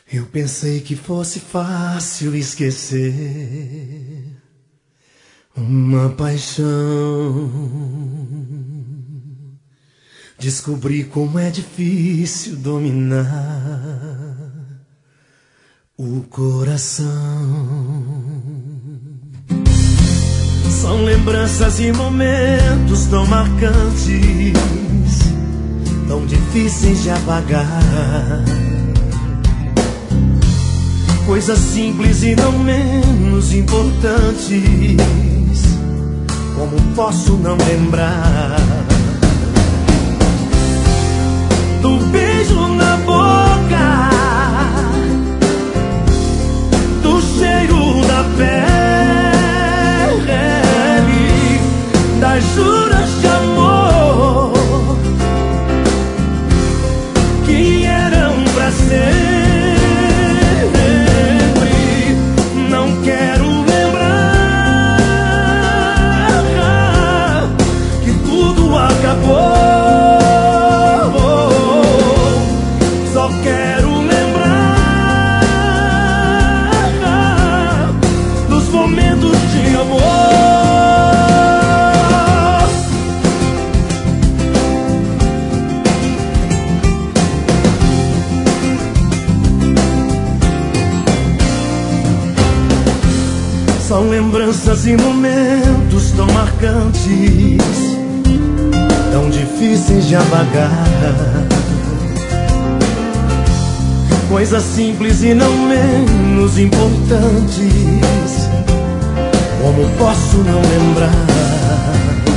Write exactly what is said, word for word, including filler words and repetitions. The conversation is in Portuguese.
Eu pensei que fosse fácil esquecer uma paixão. Descobri como é difícil dominar o coração. São lembranças e momentos tão marcantes, tão difíceis de apagar. Coisas simples e não menos importantes, como posso não lembrar do beijo na boca, do cheiro da pele, das juras de amor que eram pra ser. São lembranças e momentos tão marcantes, tão difíceis de apagar. Coisas simples e não menos importantes, como posso não lembrar